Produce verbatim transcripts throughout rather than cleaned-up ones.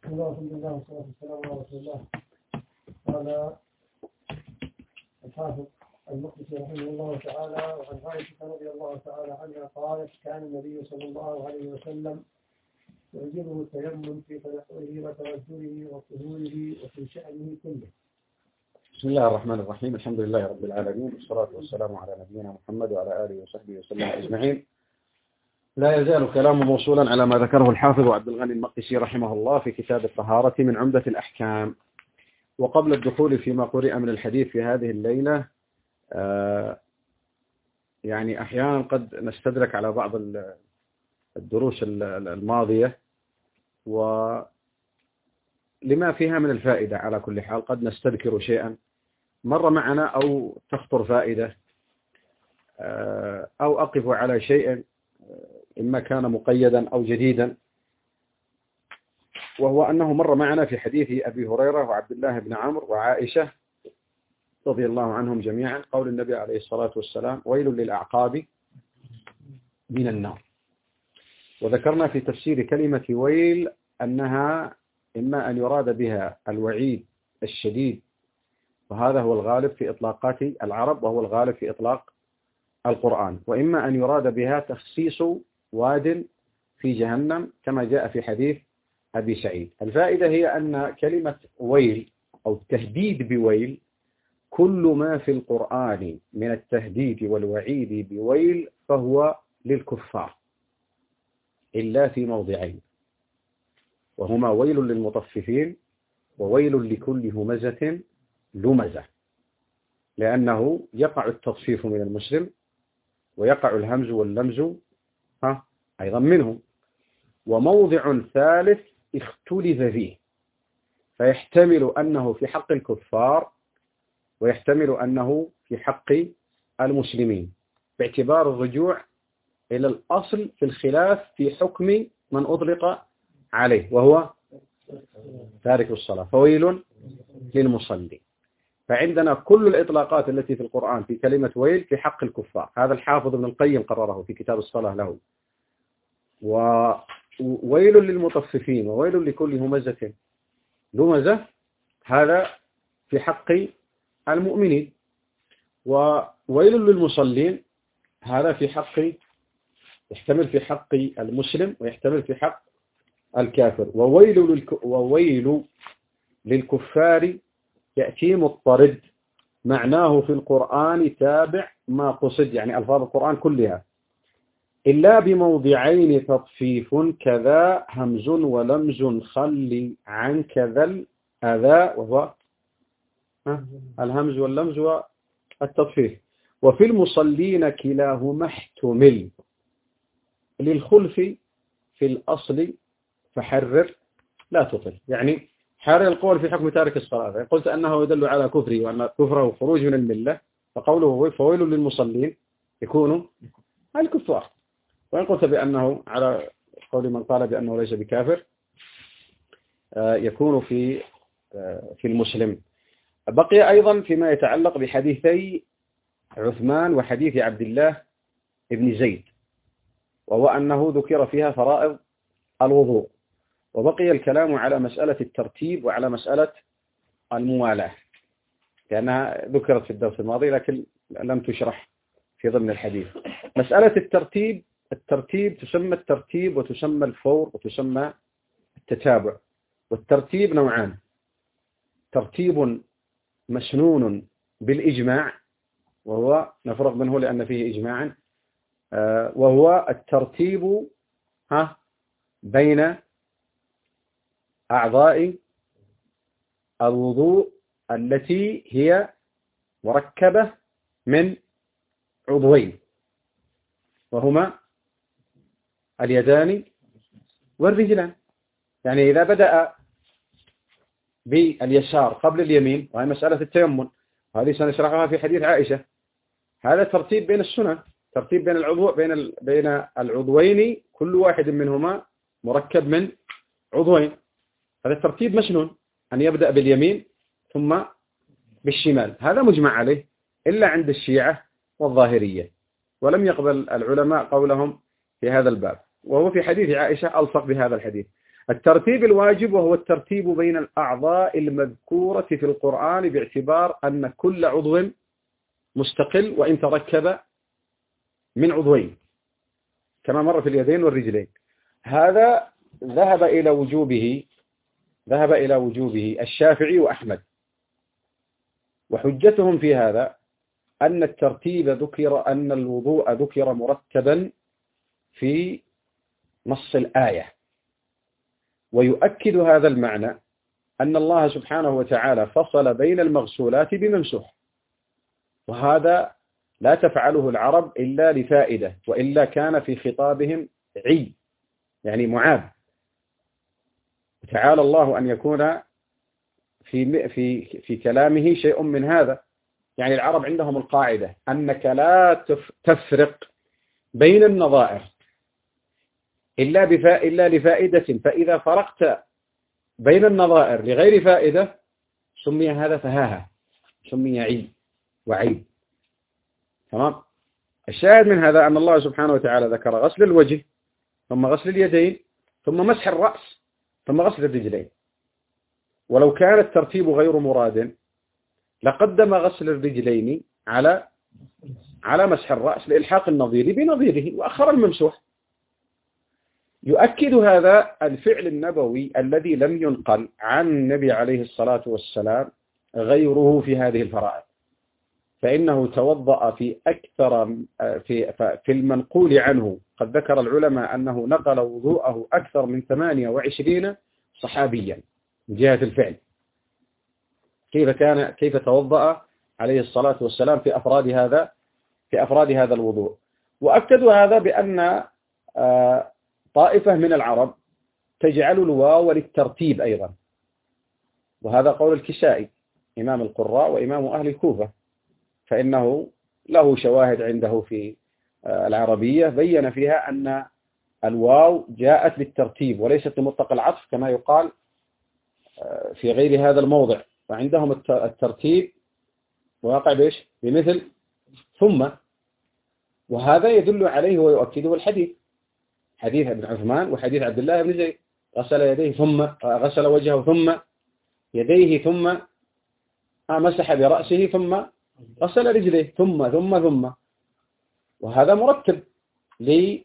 بسم الله والحمد لله والصلاة والسلام على رسول الله. قال الحافظ المقدسي رحمه الله تعالى: وعن عائشة رضي الله تعالى عنها قالت: كان النبي صلى الله عليه وسلم يعجبه التيمم في تنقله وترجله وطهوره وفي شأنه كله. بسم الله الرحمن الرحيم. الحمد لله رب العالمين، والصلاة والسلام على نبينا محمد وعلى آله وصحبه وسلم أجمعين. لا يزال كلام موصولا على ما ذكره الحافظ عبد الغني المقدسي رحمه الله في كتاب الطهارة من عمدة الأحكام. وقبل الدخول فيما قرئ من الحديث في هذه الليلة، آه يعني أحيانا قد نستدرك على بعض الدروس الماضية ولما فيها من الفائدة. على كل حال قد نستذكر شيئا مر معنا أو تخطر فائدة، أو أقف على شيء إما كان مقيدا أو جديدا، وهو أنه مر معنا في حديث أبي هريرة وعبد الله بن عمرو وعائشة رضي الله عنهم جميعا قول النبي عليه الصلاة والسلام: ويل للأعقاب من النار. وذكرنا في تفسير كلمة ويل أنها إما أن يراد بها الوعيد الشديد، وهذا هو الغالب في إطلاقات العرب وهو الغالب في إطلاق القرآن، وإما أن يراد بها تخصيص واد في جهنم كما جاء في حديث أبي سعيد. الفائدة هي أن كلمة ويل أو التهديد بويل، كل ما في القرآن من التهديد والوعيد بويل فهو للكفار إلا في موضعين، وهما ويل للمطففين وويل لكل همزة لمزة، لأنه يقع التطفيف من المسلم ويقع الهمز واللمز ها أيضا منهم. وموضع ثالث اختلف فيه، فيحتمل أنه في حق الكفار ويحتمل أنه في حق المسلمين، باعتبار الرجوع إلى الأصل في الخلاف في حكم من أطلق عليه وهو تارك الصلاة، فويل للمصلي. فعندنا كل الإطلاقات التي في القرآن في كلمة ويل في حق الكفار. هذا الحافظ ابن القيم قرره في كتاب الصلاة له. وويل للمطففين وويل لكل همزة لمزة هذا في حق المؤمنين، وويل للمصلين هذا في حق، يحتمل في حق المسلم ويحتمل في حق الكافر. وويل للك وويل للكفار يأتي مضطرد، معناه في القرآن تابع ما قصد، يعني ألفاظ القرآن كلها، إلا بموضعين تطفيف كذا همز ولمز خل عن كذا الأذى، وهو الهمز واللمز والتطفيف. وفي المصلين كلاهما احتمل للخلف في الأصل فحرر لا تطل، يعني حرر القول في حكم تارك الصلاة. يعني قلت أنه يدل على كفره وأن كفره خروج من الملة، فقوله فويل للمصلين يكون الكفار. وإن قلت بأنه على قول من قال بأنه ليس بكافر يكون في في المسلم. بقي أيضا فيما يتعلق بحديثي عثمان وحديث عبد الله بن زيد، وهو أنه ذكر فيها فرائض الوضوء، وبقي الكلام على مسألة الترتيب وعلى مسألة الموالاة، لأنها ذكرت في الدرس الماضي لكن لم تشرح في ضمن الحديث. مسألة الترتيب الترتيب تسمى الترتيب وتسمى الفور وتسمى التتابع. والترتيب نوعان: ترتيب مسنون بالإجماع، وهو نفرق منه لأن فيه إجماعا، وهو الترتيب ها بين أعضاء الوضوء التي هي مركبة من عضوين، وهما اليدان والرجلان. يعني إذا بدأ باليسار قبل اليمين، وهي مسألة التيمم، وهذه سنشرحها في حديث عائشة، هذا ترتيب بين السنن، ترتيب بين العضو بين ال... بين العضوين، كل واحد منهما مركب من عضوين. هذا الترتيب مسنون، أن يبدأ باليمين ثم بالشمال. هذا مجمع عليه إلا عند الشيعة والظاهرية، ولم يقبل العلماء قولهم في هذا الباب، وهو في حديث عائشة ألصق بهذا الحديث. الترتيب الواجب وهو الترتيب بين الأعضاء المذكورة في القرآن باعتبار أن كل عضو مستقل وإن تركب من عضوين كما مر في اليدين والرجلين. هذا ذهب إلى وجوبه ذهب إلى وجوبه الشافعي وأحمد، وحجتهم في هذا أن الترتيب ذكر أن الوضوء ذكر مرتبا في نص الآية، ويؤكد هذا المعنى أن الله سبحانه وتعالى فصل بين المغسولات بممسوح، وهذا لا تفعله العرب إلا لفائدة، وإلا كان في خطابهم عي يعني معاب. تعالى الله أن يكون في في في كلامه شيء من هذا. يعني العرب عندهم القاعدة أنك لا تفرق بين النظائر إلا بفا إلا لفائدة، فإذا فرقت بين النظائر لغير فائدة سمي هذا فهاهة، سمي عيب وعيب. تمام. الشاهد من هذا أن الله سبحانه وتعالى ذكر غسل الوجه ثم غسل اليدين ثم مسح الرأس ثم غسل الرجلين. ولو كان الترتيب غير مراد لقدم غسل الرجلين على على مسح الرأس لإلحاق النظير بنظيره وأخر الممسوح. يؤكد هذا الفعل النبوي الذي لم ينقل عن النبي عليه الصلاة والسلام غيره في هذه الفرائض، فإنه توضأ في أكثر في في المنقول عنه. قد ذكر العلماء أنه نقل وضوءه أكثر من ثمانية وعشرين صحابيا من جهة الفعل، كيف كان كيف توضأ عليه الصلاة والسلام في أفراد هذا في أفراد هذا الوضوء. وأكدوا هذا بأن طائفة من العرب تجعل الواو للترتيب أيضا، وهذا قول الكسائي إمام القراء وإمام أهل الكوفة، فإنه له شواهد عنده في العربية بين فيها أن الواو جاءت للترتيب وليست لمطلق العطف كما يقال في غير هذا الموضع. وعندهم الترتيب واقع بإيش؟ بمثل ثم، وهذا يدل عليه ويؤكده الحديث، حديث ابن عثمان وحديث عبد الله بن زيد، غسل يديه ثم غسل وجهه ثم يديه ثم مسح برأسه ثم غسل رجليه ثم ثم ثم، وهذا مرتب لي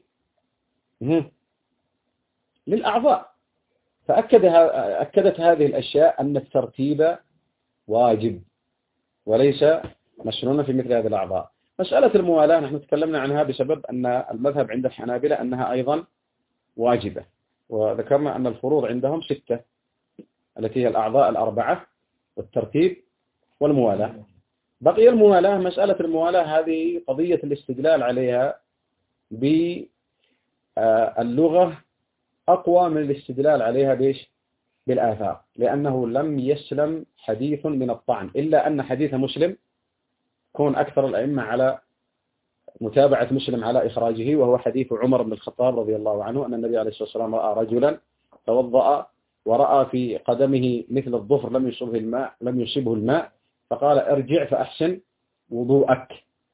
للأعضاء. فأكد أكدت هذه الأشياء أن الترتيب واجب وليس مشروعا في مثل هذه الأعضاء. مسألة الموالاة نحن تكلمنا عنها بسبب أن المذهب عند الحنابلة أنها أيضا واجبة، وذكرنا أن الفروض عندهم ستة التي هي الأعضاء الأربعة والترتيب والموالاة. بقي الموالاة، مسألة الموالاة هذه قضية الاستدلال عليها باللغة أقوى من الاستدلال عليها بإيش؟ بالآثار، لأنه لم يسلم حديث من الطعن، إلا أن حديث مسلم كون أكثر الأئمة على متابعة مسلم على إخراجه، وهو حديث عمر بن الخطاب رضي الله عنه أن النبي عليه الصلاة والسلام رأى رجلا توضأ ورأى في قدمه مثل الظفر لم يصبه الماء لم يصبه الماء فقال ارجع فأحسن وضوءك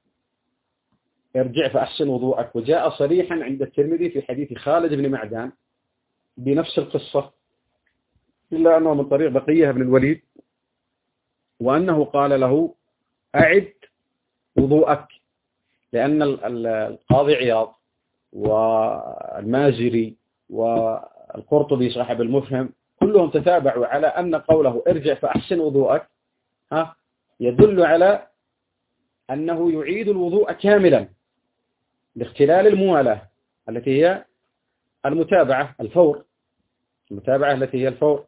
ارجع فأحسن وضوءك. وجاء صريحا عند الترمذي في حديث خالد بن معدان بنفس القصة، إلا أنه من طريق بقية بن الوليد، وأنه قال له أعد وضوءك، لأن القاضي عياض والمازري والقرطبي صاحب المفهم كلهم تتابعوا على أن قوله ارجع فأحسن وضوءك ها يدل على أنه يعيد الوضوء كاملا لاختلال الموالاة التي هي المتابعة الفور المتابعة التي هي الفور.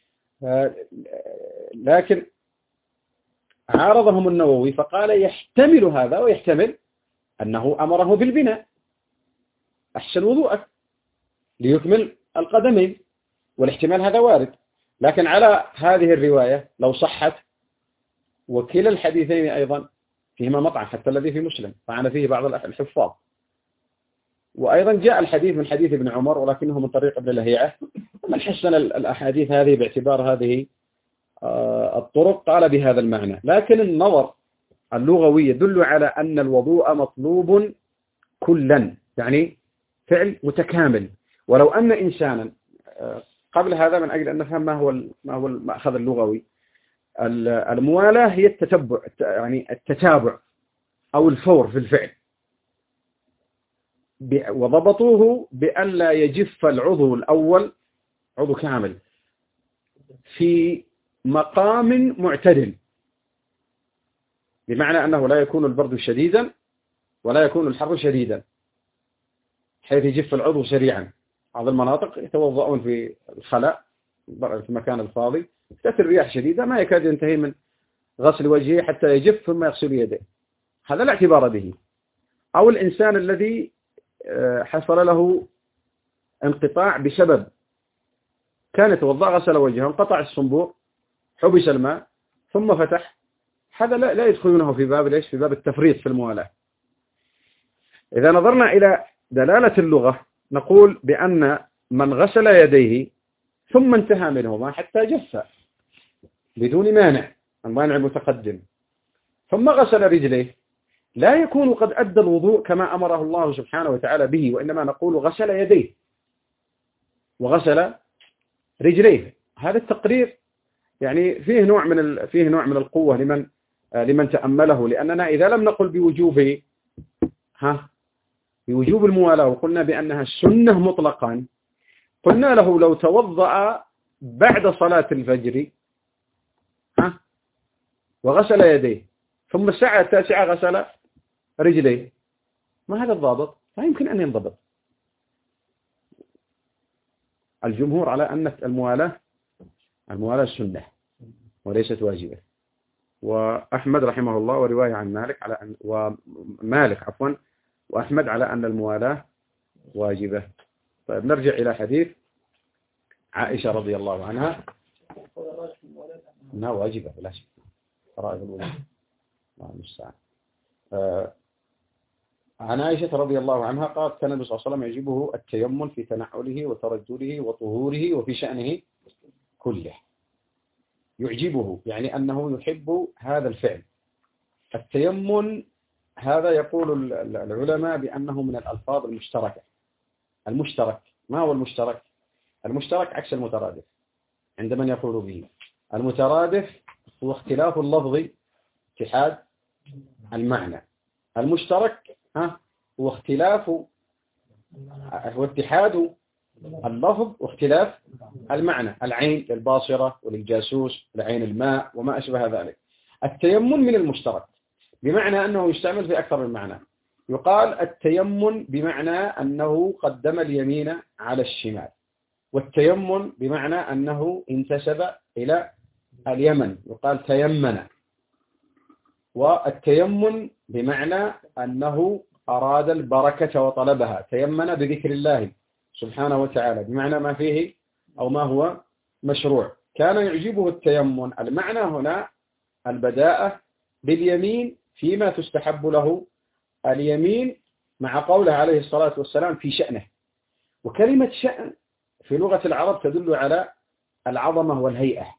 لكن عارضهم النووي فقال يحتمل هذا ويحتمل أنه أمره بالبناء أحسن وضوءك ليكمل القدمين، والاحتمال هذا وارد. لكن على هذه الرواية لو صحت، وكلا الحديثين أيضا فيهما مطعن حتى الذي في مسلم طعن فيه بعض الحفاظ، وأيضا جاء الحديث من حديث ابن عمر ولكنه من طريق ابن لهيعة، من حسن الأحاديث هذه باعتبار هذه الطرق قال بهذا المعنى. لكن النظر اللغوي يدل على أن الوضوء مطلوب كلا، يعني فعل متكامل. ولو أن إنسانا قبل هذا من أجل أن نفهم ما هو ما هو المأخذ اللغوي. الموالاة هي التتبع، يعني التتابع أو الفور في الفعل، وضبطوه بأن لا يجف العضو الأول عضو كامل في مقام معتدل، بمعنى أنه لا يكون البرد شديدا ولا يكون الحر شديدا حيث يجف العضو سريعا. بعض المناطق يتوضؤون في الخلاء في المكان الفاضي، تأتي الرياح شديدة ما يكاد ينتهي من غسل وجهه حتى يجف ثم يغسل يديه، هذا لا اعتبار به. أو الإنسان الذي حصل له انقطاع بسبب كان يتوضأ غسل وجهه انقطع الصنبور حبس الماء ثم فتح، هذا لا, لا يدخلونه في باب ليش في باب التفريط في الموالاة. إذا نظرنا إلى دلالة اللغة نقول بأن من غسل يديه ثم انتهى منهما حتى جف بدون مانع، المانع المتقدم، ثم غسل رجليه، لا يكون قد أدى الوضوء كما أمره الله سبحانه وتعالى به، وإنما نقول غسل يديه وغسل رجليه. هذا التقرير يعني فيه نوع من ال... فيه نوع من القوة لمن لمن تأمله، لأننا إذا لم نقل بوجوب ها بوجوب الموالاة وقلنا بأنها السنة مطلقا، قلنا له لو توضأ بعد صلاة الفجر ها وغسل يديه ثم الساعة التاسعة غسل رجليه، ما هذا الضابط؟ لا يمكن أن ينضبط. الجمهور على أن الموالاة الموالاة سنة وليست واجبة، وأحمد رحمه الله ورواية عن مالك على أن ومالك عفوا وأحمد على أن الموالاة واجبة. طيب نرجع إلى حديث عائشة رضي الله عنها أنها واجبة لا شك، فرائض الوضوء الله المستعان. عن عائشة رضي الله عنها قالت كان النبي صلى الله عليه وسلم يعجبه التيمم في تنعله وترجله وطهوره وفي شأنه كله. يعجبه يعني أنه يحب هذا الفعل. التيمم هذا يقول العلماء بأنه من الألفاظ المشتركة. المشترك ما هو المشترك؟ المشترك عكس المترادف عند من يقول به. المترادف هو اختلاف اللفظ اتحاد المعنى، المشترك ها هو اختلاف هو اتحاد اللفظ واختلاف المعنى، العين للباصرة وللجاسوس لعين الماء وما أشبه ذلك. التيمم من المشترك بمعنى أنه يستعمل في أكثر من معنى. يقال التيمم بمعنى أنه قدم اليمين على الشمال، والتيمم بمعنى أنه انتسب إلى اليمن يقال تيمن، والتيمم بمعنى أنه أراد البركة وطلبها، تيمن بذكر الله سبحانه وتعالى بمعنى ما فيه أو ما هو مشروع. كان يعجبه التيمم، المعنى هنا البداءة باليمين فيما تستحب له اليمين، مع قوله عليه الصلاة والسلام في شأنه. وكلمة شأن في لغة العرب تدل على العظمة والهيئة،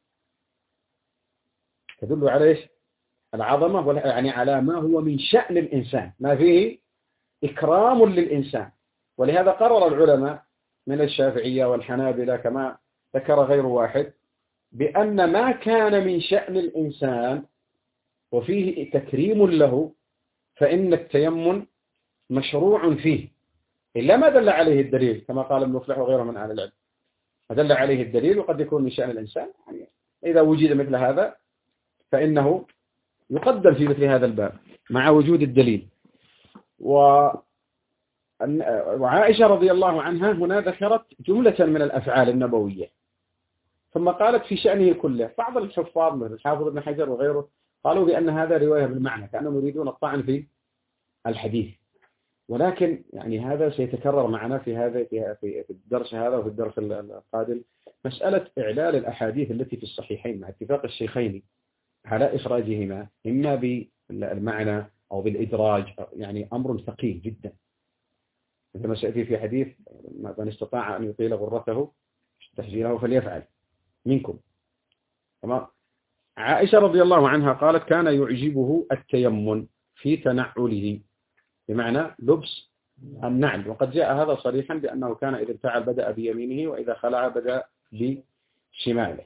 تدل على إيش؟ العظمة يعني على ما هو من شأن الإنسان، ما فيه إكرام للإنسان. ولهذا قرر العلماء من الشافعية والحنابلة كما ذكر غير واحد بأن ما كان من شأن الإنسان وفيه تكريم له فإن التيمم مشروع فيه، إلا ما دل عليه الدليل كما قال ابن مفلح وغيره من أهل العلم، ما دل عليه الدليل وقد يكون من شأن الإنسان، يعني إذا وجد مثل هذا فإنه يقدم في مثل هذا الباب مع وجود الدليل. و وعائشة رضي الله عنها هنا ذكرت جملة من الأفعال النبوية ثم قالت في شأنه كله. بعض الحفاظ مثل الحافظ ابن حجر وغيره قالوا بأن هذا رواية بالمعنى كأنهم يريدون الطعن في الحديث، ولكن يعني هذا سيتكرر معنا في هذا في الدرس هذا وفي الدرس القادم، مسألة إعلال الأحاديث التي في الصحيحين مع اتفاق الشيخين على إخراجهما إما بالمعنى أو بالإدراج، يعني أمر ثقيل جدا كما سيأتي في حديث من استطاع أن يطيل غرته تحجيله فليفعل منكم. تمام. عائشة رضي الله عنها قالت كان يعجبه التيمم في تنعله، بمعنى لبس النعل، وقد جاء هذا صريحا بأنه كان إذا انتعل بدأ بيمينه وإذا خلع بدأ بشماله.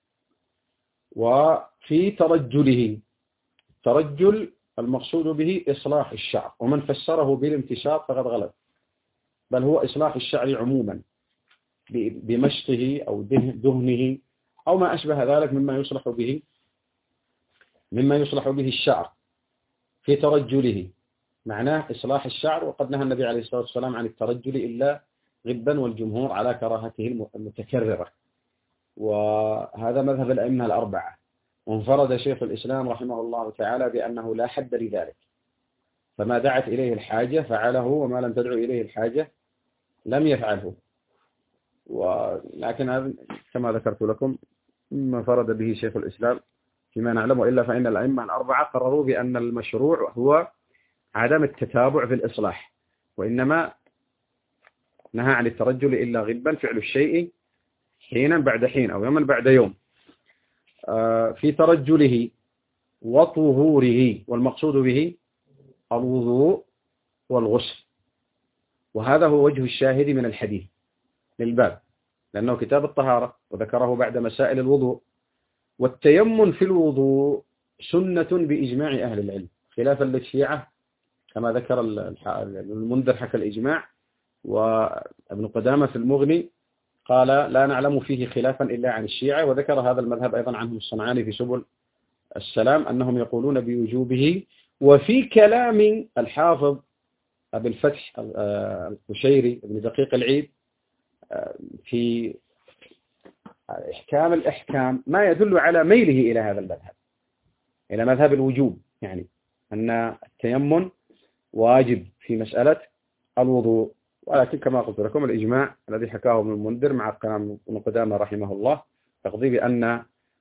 وفي ترجله، ترجل المقصود به إصلاح الشعر، ومن فسره بالامتشاط فقد غلط، بل هو إصلاح الشعر عموما بمشطه أو دهنه أو ما أشبه ذلك مما يصلح به مما يصلح به الشعر. في ترجله معناه إصلاح الشعر، وقد نهى النبي عليه الصلاة والسلام عن الترجل إلا غبا، والجمهور على كراهته المتكررة، وهذا مذهب الأئمة الأربعة. وانفرد شيخ الإسلام رحمه الله تعالى بأنه لا حد لذلك، فما دعت إليه الحاجة فعله، وما لم تدعو إليه الحاجة لم يفعله. ولكن هذا كما ذكرت لكم ما انفرد به شيخ الإسلام فيما نعلم، وإلا فإن الأئمة الأربعة قرروا بأن المشروع هو عدم التتابع في الإصلاح، وإنما نهى عن الترجل إلا غبا، فعل الشيء حينا بعد حين أو يوما بعد يوم. في ترجله وطهوره، والمقصود به الوضوء والغسل، وهذا هو وجه الشاهد من الحديث للباب، لأنه كتاب الطهارة وذكره بعد مسائل الوضوء. والتيمم في الوضوء سنة بإجماع أهل العلم، خلافا للشيعة كما ذكر المنذر حكى الإجماع، وابن قدامة في المغني قال لا نعلم فيه خلافا إلا عن الشيعة، وذكر هذا المذهب أيضا عنهم الصنعاني في سبل السلام أنهم يقولون بوجوبه. وفي كلام الحافظ أبي الفتح القشيري ابن دقيق العيد في إحكام الإحكام ما يدل على ميله إلى هذا المذهب، إلى مذهب الوجوب، يعني أن التيمم واجب في مسألة الوضوء. ولكن كما قلت لكم الإجماع الذي حكاه ابن المنذر مع كلام ابن قدامة رحمه الله يقضي بأن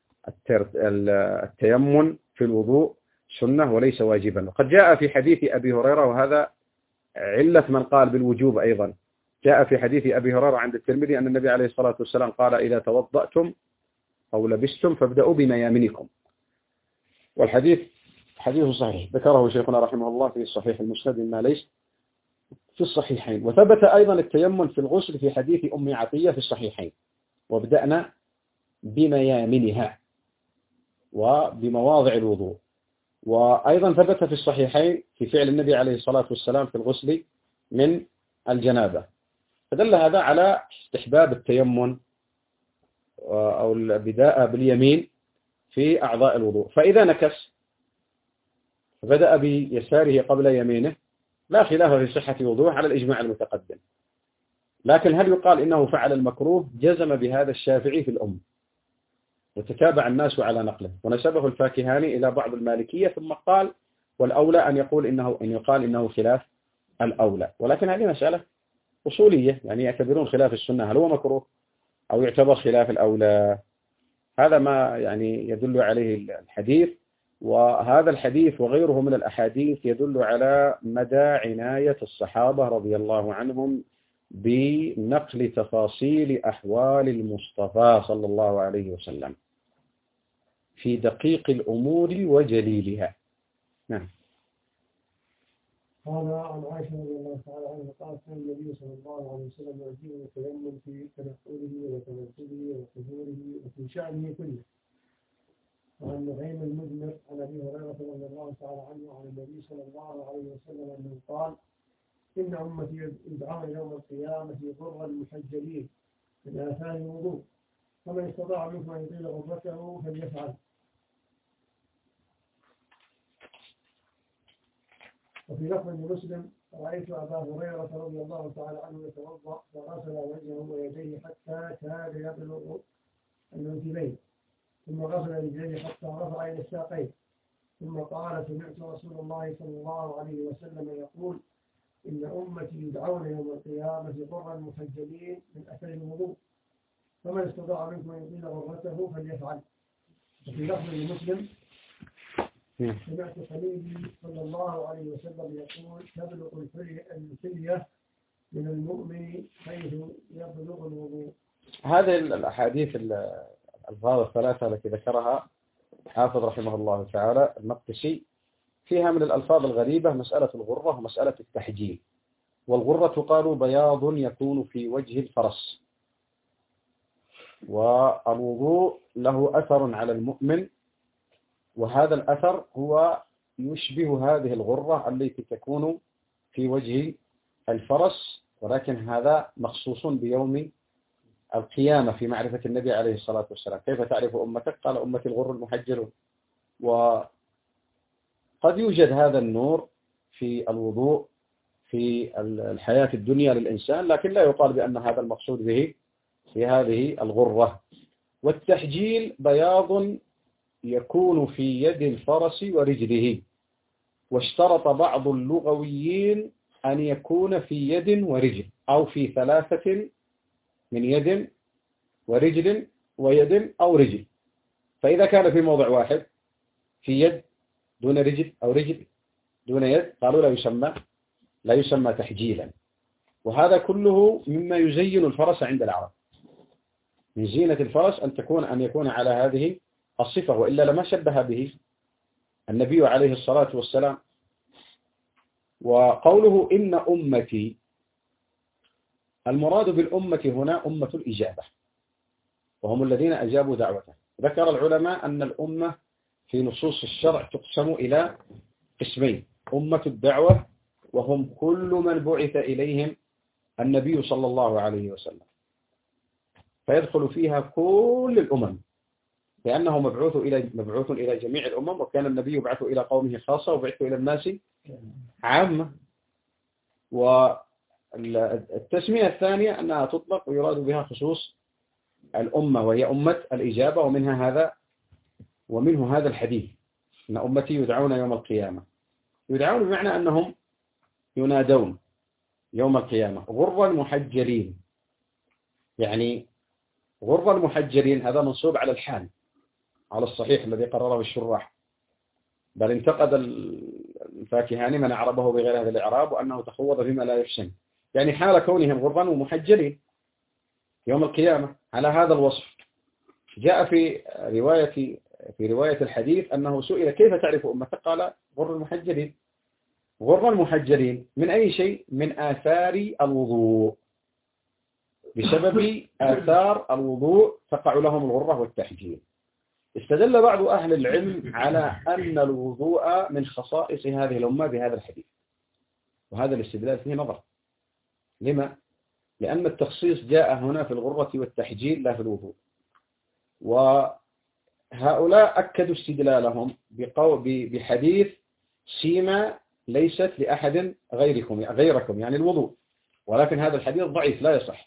التيمم في الوضوء سنة وليس واجبا. وقد جاء في حديث أبي هريرة، وهذا علة من قال بالوجوب أيضا، جاء في حديث أبي هريرة عند الترمذي أن النبي عليه الصلاة والسلام قال إذا توضأتم أو لبستم فابدأوا بميامنكم، والحديث حديث صحيح ذكره شيخنا رحمه الله في الصحيح المسند ما ليس في الصحيحين. وثبت أيضا التيمم في الغسل في حديث أم عطية في الصحيحين، وابدأنا بميامنها وبمواضع الوضوء. وأيضا ثبت في الصحيحين في فعل النبي عليه الصلاة والسلام في الغسل من الجنابة، فدل هذا على استحباب التيمم أو البداء باليمين في أعضاء الوضوء. فإذا نكس بدأ بيساره قبل يمينه لا خلاف في صحة وضوءه على الإجماع المتقدم. لكن هل يقال إنه فعل المكروه؟ جزم بهذا الشافعي في الأم، وتتابع الناس على نقله، ونسبه الفاكهاني إلى بعض المالكية، ثم قال والأولى أن يقول إنه أن يقال إنه خلاف الأولى. ولكن هذه مسألة أصولية، يعني يعتبرون خلاف السنة هل هو مكروه أو يعتبر خلاف الأولى. هذا ما يعني يدل عليه الحديث، وهذا الحديث وغيره من الأحاديث يدل على مدى عناية الصحابة رضي الله عنهم بنقل تفاصيل أحوال المصطفى صلى الله عليه وسلم في دقيق الأمور وجليلها. نعم. قال عن عائشة رضي الله تعالى عنها قالت كان النبي صلى الله عليه وسلم يعجبه التيمم في تنقله وتنزله وطهوره وفي شأنه كله. وعن نعيم المذنب عن أبي هريرة رضي الله تعالى عنه عن النبي صلى الله عليه وسلم أنه قال إن أمتي يدعون يوم القيامة غرا محجلين من آثار الوضوء، فمن استطاع منكم أن يطيل غرته فليفعل. وفي لفظ لمسلم رأيت أبا هريرة رضي الله تعالى عنه يتوضأ فغسل وجهه ويديه حتى كاد يبلغ المنكبين، ثم غسل رجليه حتى رفع إلى الساقين، ثم قال سمعت رسول الله صلى الله عليه وسلم يقول إن أمتي يدعون يوم القيامة غرا محجلين من أثر الوضوء، فمن استطاع منكم أن يطيل غرته فليفعل. وفي لفظ لمسلم سمعت خليلي صلى الله عليه وسلم يقول تبلغ الحلية من المؤمن حيث يبلغ الوضوء. هذه الأحاديث الألفاظ الثلاثة التي ذكرها حافظ رحمه الله تعالى المقدسي فيها من الألفاظ الغريبة مسألة الغرة ومسألة التحجيل، والغرة قالوا بياض يكون في وجه الفرس. والوضوء له أثر على المؤمن، وهذا الأثر هو يشبه هذه الغرة التي تكون في وجه الفرس، ولكن هذا مخصوص بيوم القيامة في معرفة النبي عليه الصلاة والسلام. كيف تعرف أمتك؟ قال أمتي الغر المحجلون. وقد يوجد هذا النور في الوضوء في الحياة الدنيا للإنسان، لكن لا يقال بأن هذا المقصود به في هذه الغرة. والتحجيل بياض يكون في يد الفرس ورجله، واشترط بعض اللغويين أن يكون في يد ورجل أو في ثلاثة من يد ورجل ويد أو رجل. فإذا كان في موضع واحد في يد دون رجل أو رجل دون يد قالوا لا يسمى لا يسمى تحجيلا. وهذا كله مما يزين الفرس عند العرب. من زينة الفرس أن تكون أن يكون على هذه الصفة، وإلا لما شبه به النبي عليه الصلاة والسلام. وقوله إن أمتي، المراد بالأمة هنا أمة الإجابة، وهم الذين أجابوا دعوته. ذكر العلماء أن الأمة في نصوص الشرع تقسم إلى قسمين: أمة الدعوة، وهم كل من بعث إليهم النبي صلى الله عليه وسلم، فيدخل فيها كل الأمم، لأنه مبعوث إلى مبعوث إلى جميع الأمم، وكان النبي يبعث إلى قومه خاصة وبعث إلى الناس عامة. والتسمية الثانية أنها تطلق ويراد بها خصوص الأمة، وهي أمة الإجابة، ومنها هذا ومنه هذا الحديث: إن أمتي يدعون يوم القيامة. يدعون بمعنى أنهم ينادون يوم القيامة غر المحجلين. يعني غر المحجلين هذا منصوب على الحال على الصحيح الذي قرره الشراح، بل انتقد الفاكهاني من أعربه بغير هذا الإعراب، وأنه تخوض فيما لا يحسن، يعني حال كونهم غرا ومحجلين يوم القيامة على هذا الوصف. جاء في رواية في رواية الحديث أنه سئل كيف تعرف أمتك؟ قال غر المحجلين. غر المحجلين من أي شيء؟ من آثار الوضوء، بسبب آثار الوضوء تقع لهم الغرة والتحجيل. استدل بعض أهل العلم على أن الوضوء من خصائص هذه الأمة بهذا الحديث، وهذا الاستدلال فيه نظر. لما؟ لأن التخصيص جاء هنا في الغرة والتحجيل لا في الوضوء. وهؤلاء أكدوا استدلالهم بحديث سيما ليست لأحد غيركم غيركم يعني الوضوء، ولكن هذا الحديث ضعيف لا يصح.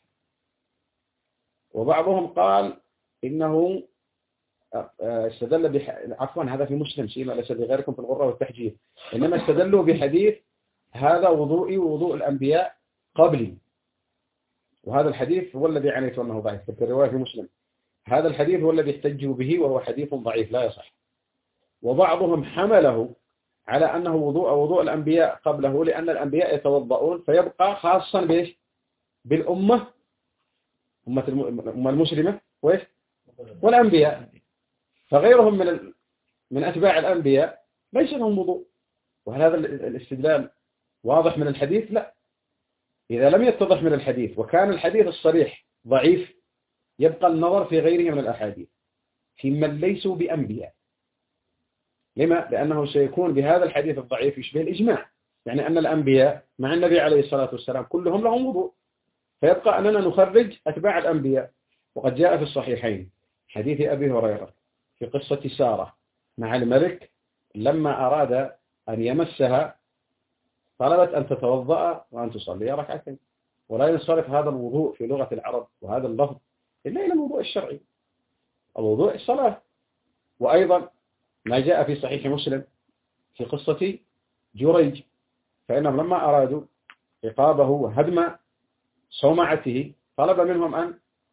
وبعضهم قال إنه استدل بح... عفوا هذا في مسلم سيما ليس لغيركم في الغرة والتحجيل، إنما استدلوا بحديث هذا وضوئي ووضوء الأنبياء قبلي، وهذا الحديث هو الذي عنيت أنه ضعيف في الرواية في مسلم. هذا الحديث هو الذي احتجوا به، وهو حديث ضعيف لا يصح. وبعضهم حمله على أنه وضوء وضوء الأنبياء قبله، لأن الأنبياء يتوضؤون، فيبقى خاصا بإيش؟ بالأمة، أمة الأمة المسلمة وإيش؟ والأنبياء، فغيرهم من من أتباع الأنبياء ليس لهم وضوء. وهل هذا الاستدلال واضح من الحديث؟ لا. إذا لم يتضح من الحديث وكان الحديث الصريح ضعيف، يبقى النظر في غيره من الأحاديث في من ليسوا بأنبياء. لما؟ لأنه سيكون بهذا الحديث الضعيف يشبه الإجماع، يعني أن الأنبياء مع النبي عليه الصلاة والسلام كلهم لهم وضوء، فيبقى أننا نخرج أتباع الأنبياء. وقد جاء في الصحيحين حديث أبي هريرة في قصة سارة مع الملك لما أراد أن يمسها طلبت أن تتوضأ وأن تصلي ركعتين، ولا ينصرف هذا الوضوء في لغة العرب وهذا اللفظ إلا إلى الوضوء الشرعي، الوضوء الصلاة. وأيضا ما جاء في صحيح مسلم في قصة جريج، فإنهم لما أرادوا عقابه وهدم صومعته طلب منهم أن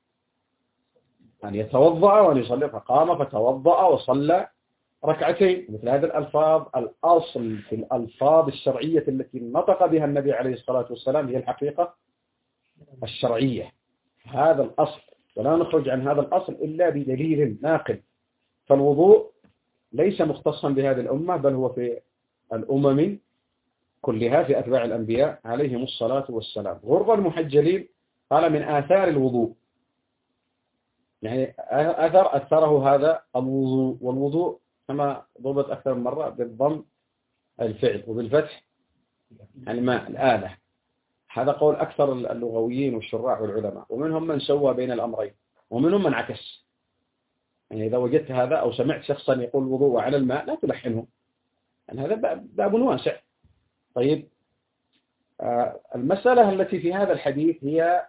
أن يتوضأ وأن يصلي، فقام فتوضأ وصلى ركعتين. مثل هذه الألفاظ الأصل في الألفاظ الشرعية التي نطق بها النبي عليه الصلاة والسلام هي الحقيقة الشرعية، هذا الأصل، ولا نخرج عن هذا الأصل إلا بدليل ناقل. فالوضوء ليس مختصا بهذه الأمة، بل هو في الأمم كلها في أتباع الأنبياء عليهم الصلاة والسلام. غر المحجلين قال من آثار الوضوء، يعني أثر أثره هذا الوضوء، والوضوء كما ضربت أكثر من مرة بالضم الفعل وبالفتح الماء الآلة. هذا قول أكثر اللغويين والشراح والعلماء، ومنهم من سوى بين الأمرين ومنهم من عكس. يعني إذا وجدت هذا أو سمعت شخصا يقول الوضوء على الماء لا تلحنه، يعني هذا باب واسع. طيب، آه المسألة التي في هذا الحديث هي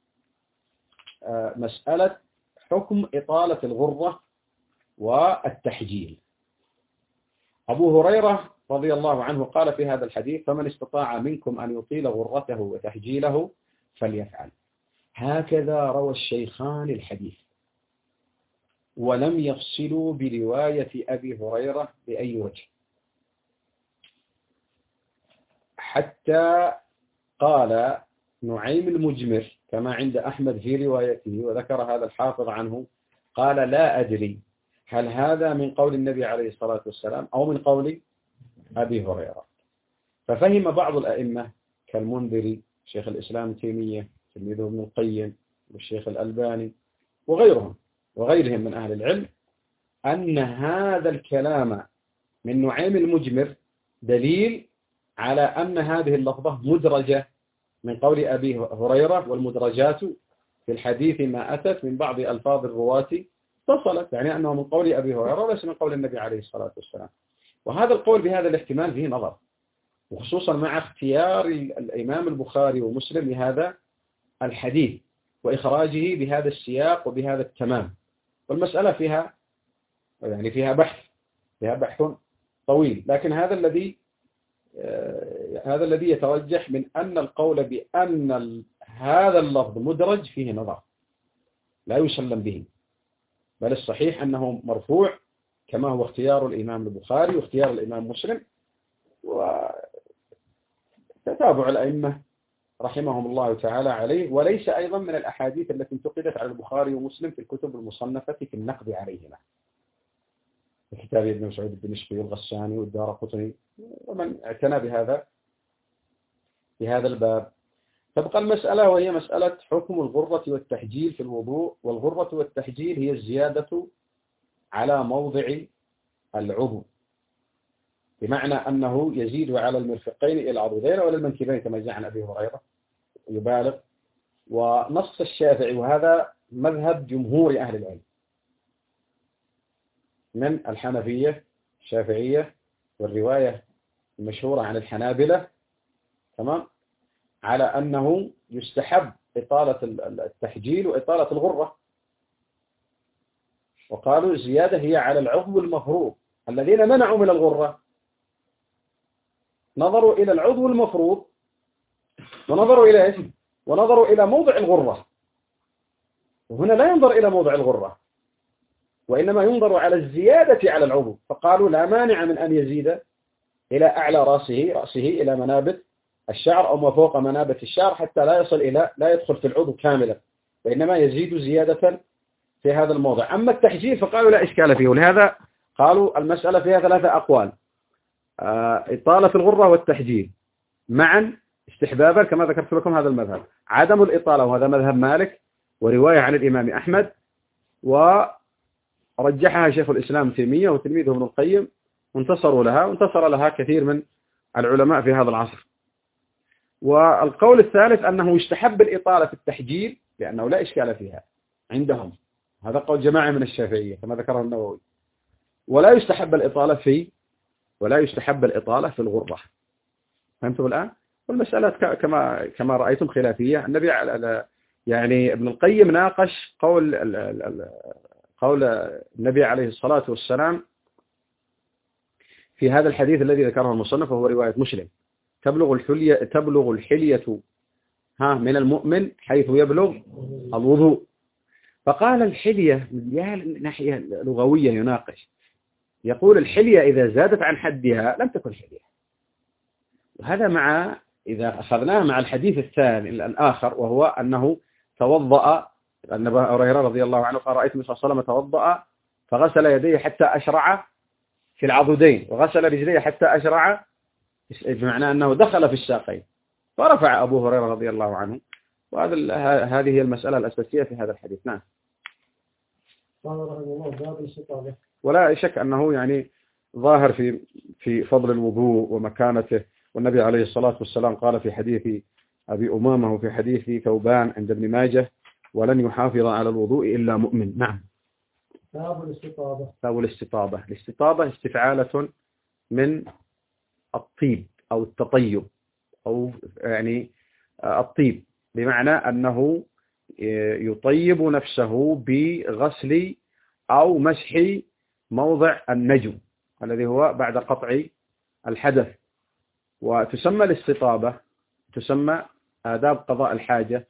آه مسألة حكم إطالة الغرة والتحجيل. أبو هريرة رضي الله عنه قال في هذا الحديث: فمن استطاع منكم أن يطيل غرته وتحجيله فليفعل. هكذا روى الشيخان الحديث، ولم يفصلوا برواية أبي هريرة بأي وجه، حتى قال نعيم المجمر كما عند أحمد في روايته، وذكر هذا الحافظ عنه، قال: لا أدري هل هذا من قول النبي عليه الصلاة والسلام أو من قول أبي هريرة. ففهم بعض الأئمة كالمنذري، شيخ الإسلام تيمية، تلميذه ابن القيم، والشيخ الألباني وغيرهم وغيرهم من أهل العلم، أن هذا الكلام من نعيم المجمر دليل على أن هذه اللفظة مدرجة من قول أبي هريرة، والمدرجات في الحديث ما أتت من بعض ألفاظ الرواة اتصلت، يعني أنه من قول أبي هريرة وليس من قول النبي عليه الصلاة والسلام. وهذا القول بهذا الاحتمال فيه نظر، وخصوصا مع اختيار الإمام البخاري ومسلم لهذا الحديث وإخراجه بهذا السياق وبهذا التمام. والمسألة فيها يعني فيها بحث فيها بحث طويل، لكن هذا الذي هذا الذي يترجح من أن القول بأن هذا اللفظ مدرج فيه نظر لا يسلم به، بل الصحيح أنه مرفوع كما هو اختيار الإمام البخاري واختيار الإمام مسلم وتتابع الأئمة رحمهم الله تعالى عليه، وليس أيضا من الأحاديث التي انتقدت على البخاري ومسلم في الكتب المصنفة في النقد عليهما، كتاب ابن مسعود الدمشقي والغساني والدارقطني ومن اعتنى بهذا بهذا الباب. تبقى المسألة وهي مسألة حكم الغرة والتحجيل في الوضوء. والغرة والتحجيل هي الزيادة على موضع العضو، بمعنى أنه يزيد على المرفقين إلى العضدين ولا المنكبين كما جاء عن أبي هريرة يبالغ. ونص الشافعي، وهذا مذهب جمهور أهل العلم من الحنفية الشافعية والرواية المشهورة عن الحنابلة، تمام، على أنه يستحب إطالة التحجيل وإطالة الغرة، وقالوا الزيادة هي على العضو المفروض. الذين منعوا من الغرة نظروا إلى العضو المفروض ونظروا إلى إيش؟ ونظروا إلى موضع الغرة، وهنا لا ينظر إلى موضع الغرة وإنما ينظر على الزيادة على العضو، فقالوا لا مانع من أن يزيد إلى أعلى رأسه رأسه إلى منابت الشعر أو ما فوق منابت الشعر حتى لا يصل إلى لا يدخل في العضو كاملا، وإنما يزيد زيادة في هذا الموضع. أما التحجيل فقالوا لا إشكال فيه، ولهذا قالوا المسألة فيها ثلاثة أقوال: إطالة الغرة والتحجيل معا استحبابا كما ذكرت لكم هذا المذهب، عدم الإطالة وهذا مذهب مالك ورواية عن الإمام أحمد، ورجحها شيخ الإسلام تيمية وتلميذه ابن القيم، وانتصروا لها وانتصر لها كثير من العلماء في هذا العصر. والقول الثالث أنه يستحب الإطالة في التحجيل لأنه لا إشكال فيها عندهم، هذا قول جماعة من الشافعية كما ذكره النووي، ولا يستحب الإطالة في ولا يستحب الإطالة في الغرة. فهمتوا الآن؟ والمسألة كما كما رأيتم خلافية. النبي على يعني ابن القيم ناقش قول قول النبي عليه الصلاة والسلام في هذا الحديث الذي ذكره المصنف وهو رواية مسلم: تبلغ الحلية تبلغ الحلية ها من المؤمن حيث يبلغ الوضوء. فقال الحلية من ناحية لغوية يناقش، يقول الحلية إذا زادت عن حدها لم تكن حلية. وهذا مع إذا أخذناه مع الحديث الثاني الآخر وهو أنه توضأ، أن أبا هريرة رضي الله عنه قال: رأيت النبي صلى الله عليه وسلم توضأ فغسل يديه حتى أشرع في العضدين وغسل رجليه حتى أشرع بمعنى أنه دخل في الساقين، فرفع أبو هريرة رضي الله عنه. وهذا هذه هي المسألة الأساسية في هذا الحديث. نعم. ولا شك أنه يعني ظاهر في في فضل الوضوء ومكانته، والنبي عليه الصلاة والسلام قال في حديث أبي أمامة وفي حديث ثوبان عند ابن ماجه: ولن يحافظ على الوضوء إلا مؤمن. نعم. باب الاستطابة. باب الاستطابة. الاستطابة استفعالة من الطيب أو التطيب، أو يعني الطيب، بمعنى أنه يطيب نفسه بغسل أو مسح موضع النجو الذي هو بعد قطع الحدث. وتسمى الاستطابة، تسمى آداب قضاء الحاجة.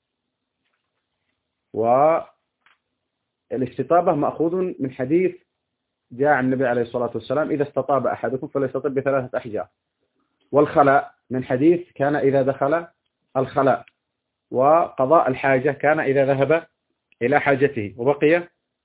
والاستطابة مأخوذ من حديث جاء عن النبي عليه الصلاة والسلام: إذا استطاب أحدكم فليستطب بثلاثة أحجار. والخلاء من حديث كان إذا دخل الخلاء. وقضاء الحاجة كان إذا ذهب إلى حاجته. وبقي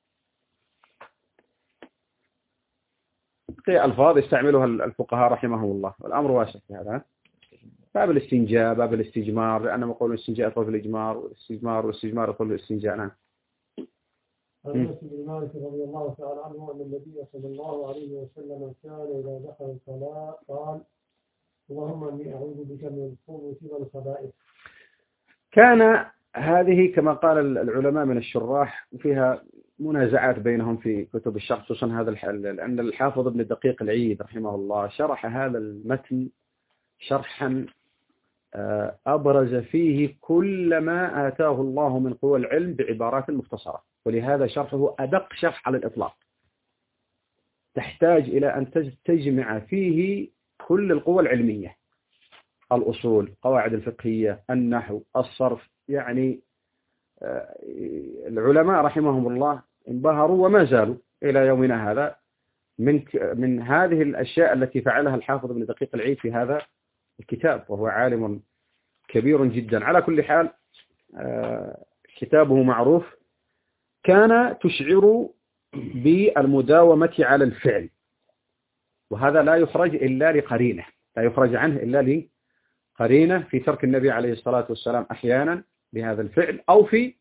بقي ألفاظ يستعملها الفقهاء رحمهم الله، والأمر واسع في هذا. باب الاستنجاء، باب الاستجمار، لأنهم يقولون الاستنجاء يدخل في الإجمار، والاستجمار والاستجمار يدخل في الاستنجاء. نعم. عن أنس بن مالك رضي الله تعالى عنه أن النبي صلى الله عليه وسلم كان إذا دخل الخلاء قال: اللهم إني أعوذ بك من الخبث والخبائث. كان هذه كما قال العلماء من الشراح، وفيها منازعات بينهم في كتب الشرح، خصوصا هذا الحل، لأن الحافظ ابن دقيق العيد رحمه الله شرح هذا المتن شرحا أبرز فيه كل ما آتاه الله من قوى العلم بعبارات مختصرة، ولهذا شرحه أدق شرح على الإطلاق، تحتاج إلى أن تجمع فيه كل القوى العلمية: الأصول، قواعد الفقهية، النحو، الصرف. يعني العلماء رحمهم الله انبهروا وما زالوا إلى يومنا هذا من من هذه الأشياء التي فعلها الحافظ ابن دقيق العيد في هذا الكتاب، وهو عالم كبير جدا. على كل حال كتابه معروف. كان تشعر بالمداومة على الفعل، وهذا لا يخرج إلا لقرينة، لا يخرج عنه إلا لقرينة في ترك النبي عليه الصلاة والسلام أحيانا بهذا الفعل، أو في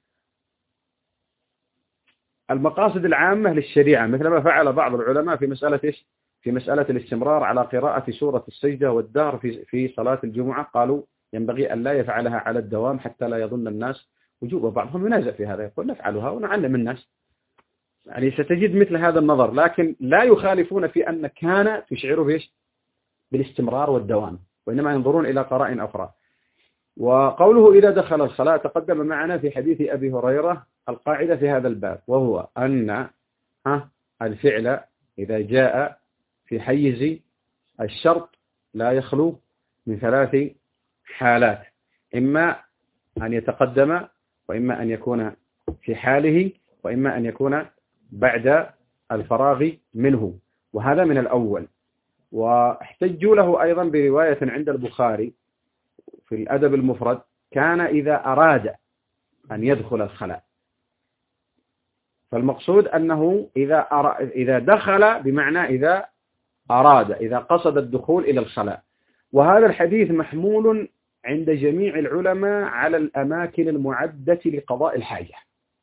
المقاصد العامة للشريعة، مثل ما فعل بعض العلماء في مسألة إيش؟ في مسألة الاستمرار على قراءة سورة السجدة والدهر في في صلاة الجمعة. قالوا ينبغي أن لا يفعلها على الدوام حتى لا يظن الناس وجوبه. بعضهم ينازع في هذا، يقول نفعلها ونعلم الناس. يعني ستجد مثل هذا النظر، لكن لا يخالفون في أن كان تشعر بإيش؟ بالاستمرار والدوام، وإنما ينظرون إلى قرائن أخرى. وقوله إذا دخل الخلاء تقدم معنا في حديث أبي هريرة القاعدة في هذا الباب، وهو أن الفعل إذا جاء في حيز الشرط لا يخلو من ثلاث حالات: إما أن يتقدم، وإما أن يكون في حاله، وإما أن يكون بعد الفراغ منه. وهذا من الأول. واحتجوا له أيضا برواية عند البخاري في الأدب المفرد: كان إذا أراد أن يدخل الخلاء. فالمقصود أنه إذا أرا... إذا دخل بمعنى إذا أراد، إذا قصد الدخول إلى الخلاء. وهذا الحديث محمول عند جميع العلماء على الأماكن المعدة لقضاء الحاجة،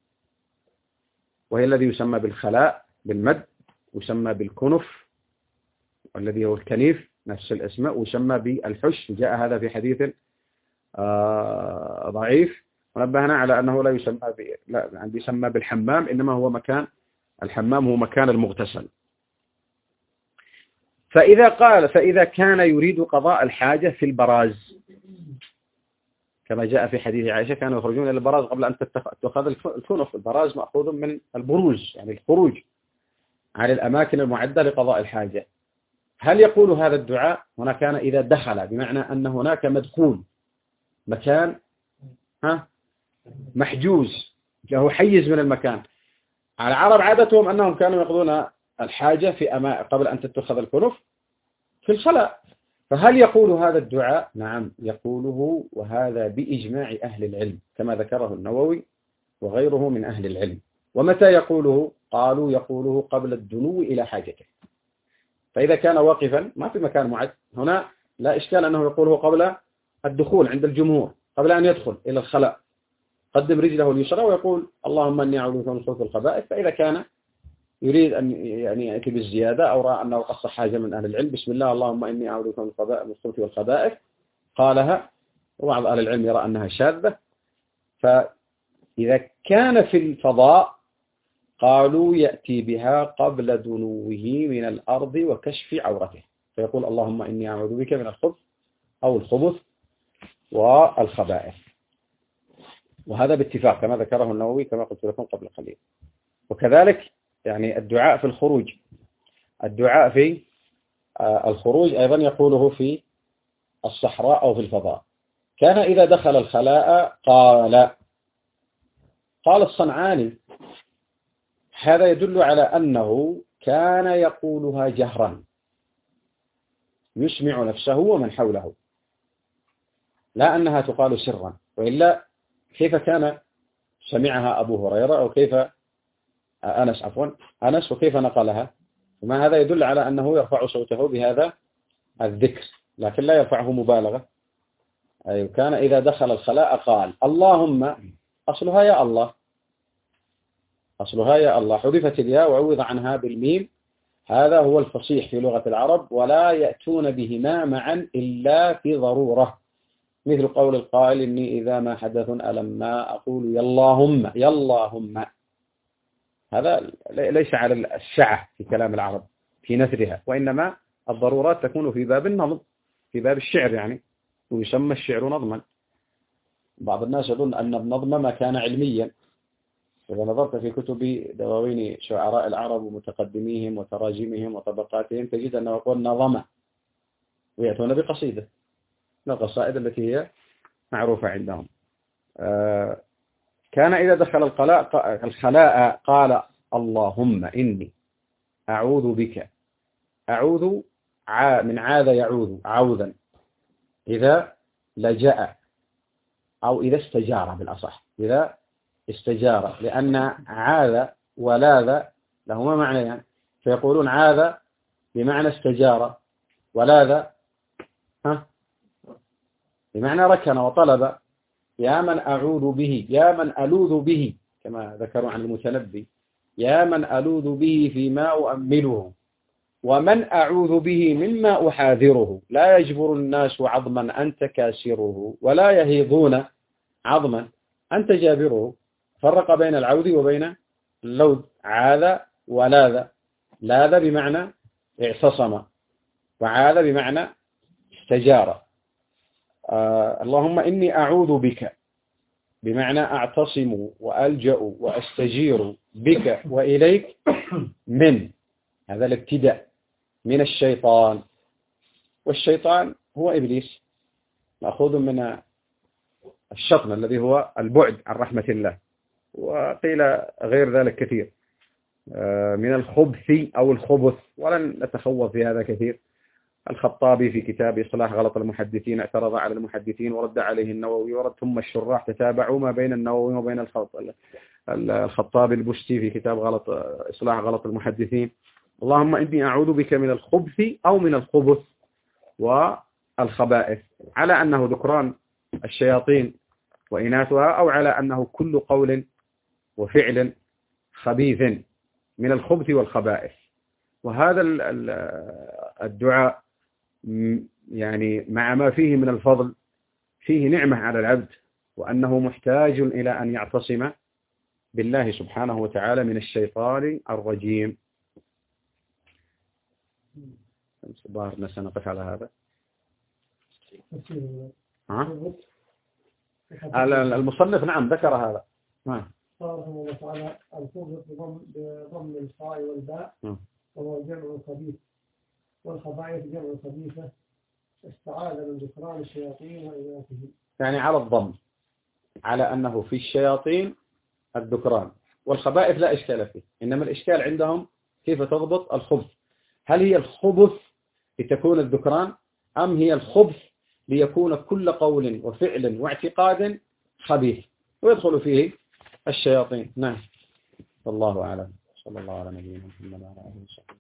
وهي الذي يسمى بالخلاء بالمد، ويسمى بالكنف والذي هو الكنيف نفس الاسماء، ويسمى بالحش. جاء هذا في حديث آه ضعيف، ونبهنا على أنه لا يسمى ب... لا يعني يسمى بالحمام، إنما هو مكان الحمام هو مكان المغتسل. فإذا قال فإذا كان يريد قضاء الحاجة في البراز، كما جاء في حديث عائشة: كانوا يخرجون إلى البراز قبل أن تتخذ الكنف. البراز مأخوذ من البروز، يعني الخروج عن الأماكن المعدة لقضاء الحاجة. هل يقول هذا الدعاء هنا كان إذا دخل، بمعنى أن هناك مدخول، مكان ها محجوز له حيز من المكان. العرب عادتهم أنهم كانوا يقضون الحاجة في أما قبل أن تتخذ الكنف في الخلاء. فهل يقول هذا الدعاء؟ نعم يقوله، وهذا بإجماع أهل العلم كما ذكره النووي وغيره من أهل العلم. ومتى يقوله؟ قالوا يقوله قبل الدنو إلى حاجته، فإذا كان واقفا ما في مكان معد، هنا لا إشكال أنه يقوله قبل الدخول عند الجمهور، قبل أن يدخل إلى الخلاء قدم رجله اليسرى ويقول اللهم إني أعوذ بك من الخبث والخبائث. فإذا كان يريد أن يعني يأتي بالزيادة أو رأى أنه قص حاجة من أهل العلم، بسم الله اللهم إني أعوذ بك من الخبث والخبائث، قالها. وبعض أهل العلم يرى أنها شاذة. فإذا كان في الفضاء قالوا يأتي بها قبل دنوه من الأرض وكشف عورته، فيقول اللهم إني أعوذ بك من الخبث أو الخبث والخبائث. وهذا باتفاق كما ذكره النووي كما قلت لكم قبل قليل. وكذلك يعني الدعاء في الخروج، الدعاء في الخروج أيضا يقوله في الصحراء أو في الفضاء. كان إذا دخل الخلاء قال قال الصنعاني هذا يدل على أنه كان يقولها جهرا يسمع نفسه ومن حوله، لا أنها تقال سرا، وإلا كيف كان سمعها أبو هريرة أو كيف أنس عفوا أنس وكيف نقلها؟ وما هذا يدل على أنه يرفع صوته بهذا الذكر، لكن لا يرفعه مبالغة. أي كان إذا دخل الخلاء قال اللهم، أصلها يا الله، أصلها يا الله، حذفت الياء وعوض عنها بالميم. هذا هو الفصيح في لغة العرب، ولا يأتون بهما معا إلا في ضرورة، مثل قول القائل إني إذا ما حدث ألما أقول يا اللهم يا اللهم. هذا ليس على السعة في كلام العرب في نثرها، وإنما الضرورات تكون في باب النظم، في باب الشعر يعني، ويسمى الشعر نظما. بعض الناس يظن أن النظم ما كان علميا. إذا نظرت في كتب دواوين شعراء العرب ومتقدميهم وتراجمهم وطبقاتهم تجد أنه يقول نظم، ويأتون بقصيدة من القصائد التي هي معروفة عندهم. آه كان إذا دخل الخلاء الخلاء قال اللهم إني أعوذ بك، أعوذ من عاذ يعوذ عوذا، إذا لجأ أو إذا استجار بالأصح، إذا استجار، لأن عاذ ولاذ لهما معنى يعني، فيقولون عاذ بمعنى استجار، ولاذ ها بمعنى ركن وطلب. يا من أعوذ به، يا من ألوذ به، كما ذكروا عن المتنبي، يا من ألوذ به فيما أؤمله، ومن أعوذ به مما أحاذره، لا يجبر الناس عظما أنت كاسره، ولا يهيضون عظما أنت جابره. فرق بين العوذ وبين اللوذ. عاذ ولاذ، لاذ بمعنى اعتصم، وعاذ بمعنى استجار. آه اللهم إني أعوذ بك بمعنى أعتصم وألجأ وأستجير بك وإليك من، هذا الابتداء، من الشيطان. والشيطان هو إبليس، مأخوذ من الشطن الذي هو البعد عن رحمة الله، وقيل غير ذلك كثير من الخبث أو الخبث، ولن نتخوض في هذا كثير. الخطابي في كتاب إصلاح غلط المحدثين اعترض على المحدثين ورد عليه النووي ورد، ثم الشراح تتابعوا ما بين النووي وبين الخطابي البستي في كتاب غلط إصلاح غلط المحدثين. اللهم إني أعوذ بك من الخبث أو من الخبث والخبائث، على أنه ذكران الشياطين وإناثها، أو على أنه كل قول وفعل خبيث من الخبث والخبائث. وهذا الدعاء يعني مع ما فيه من الفضل فيه نعمة على العبد، وأنه محتاج إلى أن يعتصم بالله سبحانه وتعالى من الشيطان الرجيم. ظاهرنا سنقف على هذا. ها؟ المصنف نعم ذكر هذا. ها. قال رحمه الله تعالى الخبث بضم الخاء والباء وهو جمع خبيث، والخبائث جمع خبيثة، استعاذ من ذكران الشياطين وإناثهم. يعني على الضم، على أنه في الشياطين الذكران، والخبائث لا إشكال فيه، إنما الإشكال عندهم كيف تضبط الخبث. هل هي الخبث لتكون الذكران، أم هي الخبث ليكون كل قول وفعل واعتقاد خبيث ويدخل فيه الشياطين؟ نعم، والله أعلم. صلى الله على نبينا محمد وعلى آله وصحبه.